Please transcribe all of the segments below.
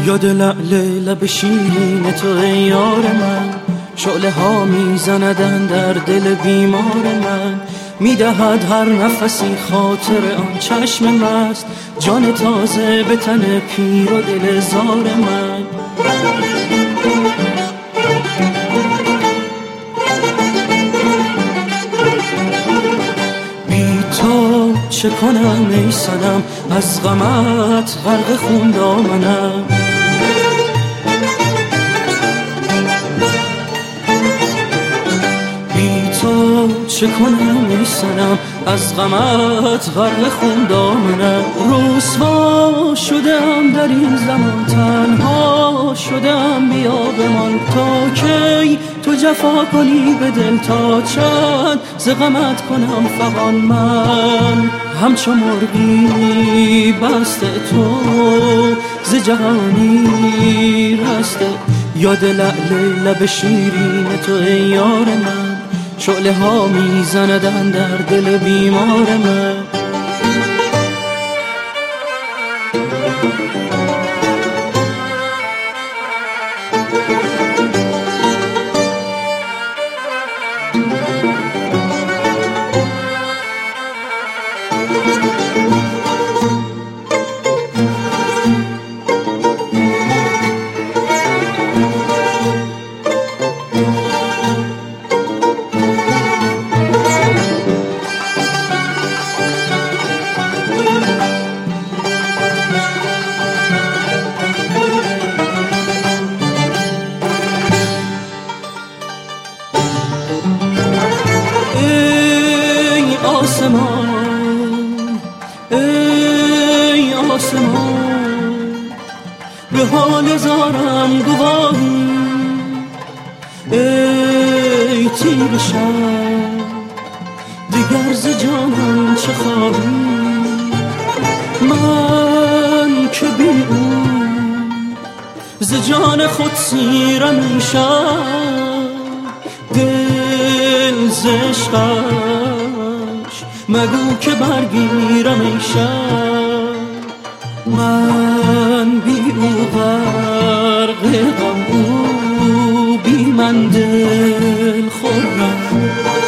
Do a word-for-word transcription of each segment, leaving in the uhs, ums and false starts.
یاد لعل لب شیرین تو ای یار من، شعله ها میزندن در دل بیمار من. میدهد هر نفسی خاطر آن چشم مست، جان تازه به تن پیر و دل زار من. بی تو چه کنم ای صنم، از غمت غرق خون دامنم. تو چه کنم ای صنم، از غمت غرق خون دامنم. رسوا شدم در این زمان، تنها شدم، بیا بمان. تا کی تو جفا کنی به دل، تا چند ز غمت کنم فغان. من همچو مرغی بسته تو ز جهانی رسته. یاد لعل لب شیرین تو ای یار من، شعله ها میزندن در دل بیمار من. آسمان ای آسمان، به حال زارم گواهی. ای تیر شب دیگر ز جانم چه خواهی. من که بی او ز جان خود سیرم این شب، دل ز عشقش مگو که برگیرم ای شب. من بی او غرق غم، او بی من دل خورم.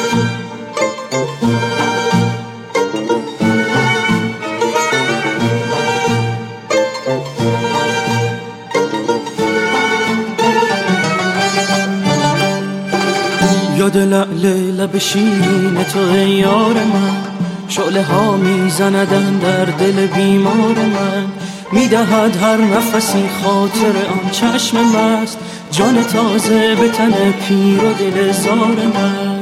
یاد لعل لب شیرین تو ای یار من، شعله ها میزندن در دل بیمار من. میدهد هر نفسی خاطر آن چشم مست، جان تازه به تن پیر و دل زار من.